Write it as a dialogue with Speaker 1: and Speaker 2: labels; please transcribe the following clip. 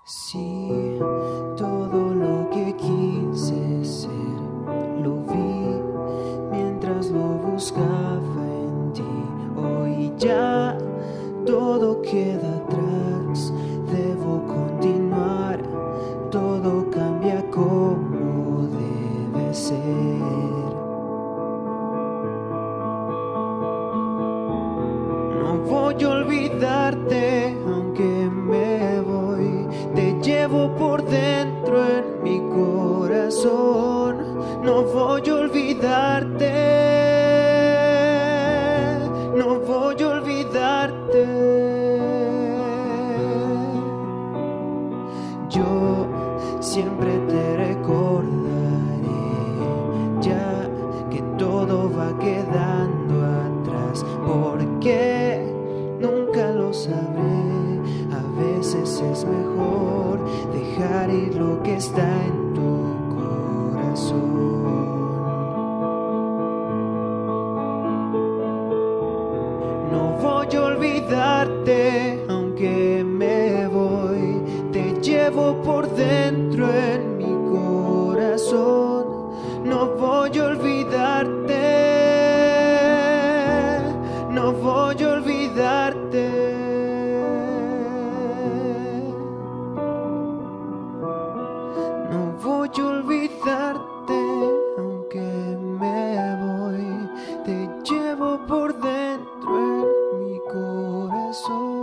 Speaker 1: Sí, todo lo que quise ser lo vi mientras lo buscaba en ti. Hoy ya todo queda atrás, debo continuar, todo cambia como debe ser. No voy a olvidarte aunque me voy, te llevo por dentro en mi corazón. No voy a olvidarte, no voy a olvidarte. Yo siempre te recordaré, ya que todo va quedando atrás, porque nunca lo sabré. A veces es mejor dejar ir lo que está en tu corazón. No voy a olvidarte aunque me voy, te llevo por dentro en mi corazón. No voy a olvidarte, no voy a olvidarte. No voy a olvidarte aunque me voy, te llevo por dentro en mi corazón.